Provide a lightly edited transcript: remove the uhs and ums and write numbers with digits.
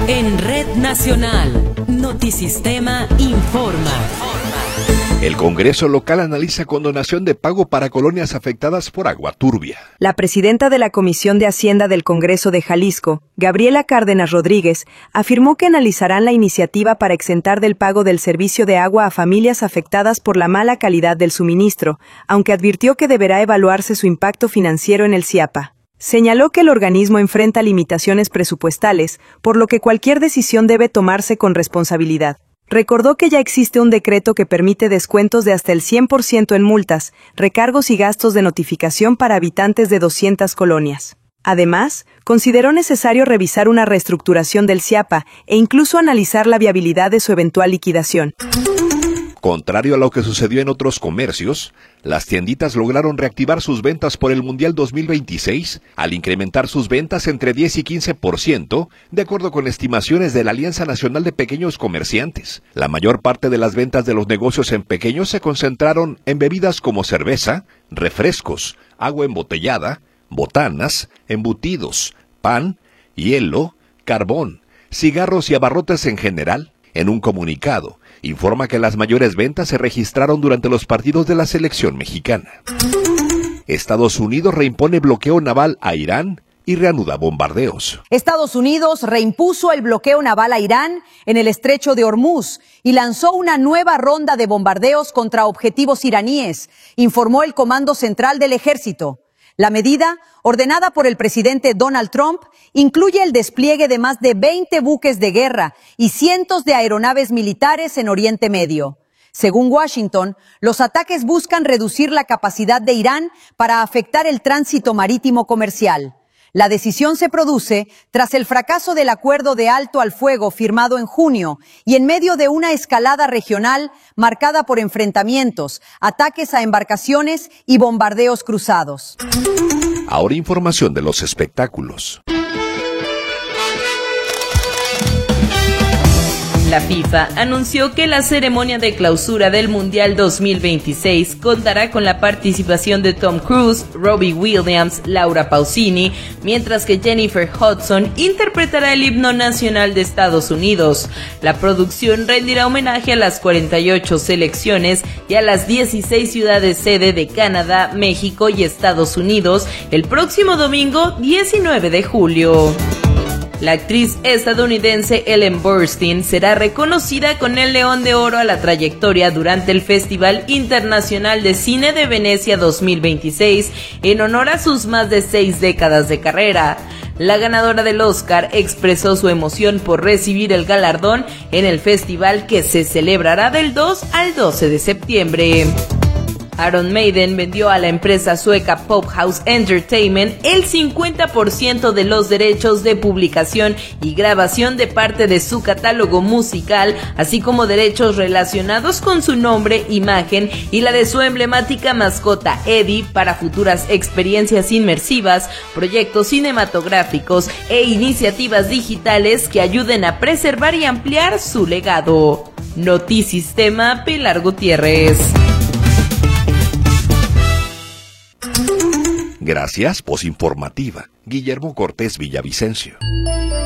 En Red Nacional, Notisistema informa. El Congreso local analiza condonación de pago para colonias afectadas por agua turbia. La presidenta de la Comisión de Hacienda del Congreso de Jalisco, Gabriela Cárdenas Rodríguez, afirmó que analizarán la iniciativa para exentar del pago del servicio de agua a familias afectadas por la mala calidad del suministro, aunque advirtió que deberá evaluarse su impacto financiero en el CIAPA. Señaló que el organismo enfrenta limitaciones presupuestales, por lo que cualquier decisión debe tomarse con responsabilidad. Recordó que ya existe un decreto que permite descuentos de hasta el 100% en multas, recargos y gastos de notificación para habitantes de 200 colonias. Además, consideró necesario revisar una reestructuración del CIAPA e incluso analizar la viabilidad de su eventual liquidación. Contrario a lo que sucedió en otros comercios, las tienditas lograron reactivar sus ventas por el Mundial 2026 al incrementar sus ventas entre 10 y 15%, de acuerdo con estimaciones de la Alianza Nacional de Pequeños Comerciantes. La mayor parte de las ventas de los negocios en pequeños se concentraron en bebidas como cerveza, refrescos, agua embotellada, botanas, embutidos, pan, hielo, carbón, cigarros y abarrotes en general. En un comunicado, informa que las mayores ventas se registraron durante los partidos de la selección mexicana. Estados Unidos reimpone bloqueo naval a Irán y reanuda bombardeos. Estados Unidos reimpuso el bloqueo naval a Irán en el estrecho de Hormuz y lanzó una nueva ronda de bombardeos contra objetivos iraníes, informó el Comando Central del Ejército. La medida, ordenada por el presidente Donald Trump, incluye el despliegue de más de 20 buques de guerra y cientos de aeronaves militares en Oriente Medio. Según Washington, los ataques buscan reducir la capacidad de Irán para afectar el tránsito marítimo comercial. La decisión se produce tras el fracaso del acuerdo de alto al fuego firmado en junio y en medio de una escalada regional marcada por enfrentamientos, ataques a embarcaciones y bombardeos cruzados. Ahora información de los espectáculos. La FIFA anunció que la ceremonia de clausura del Mundial 2026 contará con la participación de Tom Cruise, Robbie Williams, Laura Pausini, mientras que Jennifer Hudson interpretará el himno nacional de Estados Unidos. La producción rendirá homenaje a las 48 selecciones y a las 16 ciudades sede de Canadá, México y Estados Unidos el próximo domingo 19 de julio. La actriz estadounidense Ellen Burstyn será reconocida con el León de Oro a la trayectoria durante el Festival Internacional de Cine de Venecia 2026 en honor a sus más de 6 décadas de carrera. La ganadora del Oscar expresó su emoción por recibir el galardón en el festival que se celebrará del 2 al 12 de septiembre. Iron Maiden vendió a la empresa sueca Pop House Entertainment el 50% de los derechos de publicación y grabación de parte de su catálogo musical, así como derechos relacionados con su nombre, imagen y la de su emblemática mascota Eddie para futuras experiencias inmersivas, proyectos cinematográficos e iniciativas digitales que ayuden a preservar y ampliar su legado. Notisistema, Pilar Gutiérrez. Gracias, Posinformativa. Guillermo Cortés Villavicencio.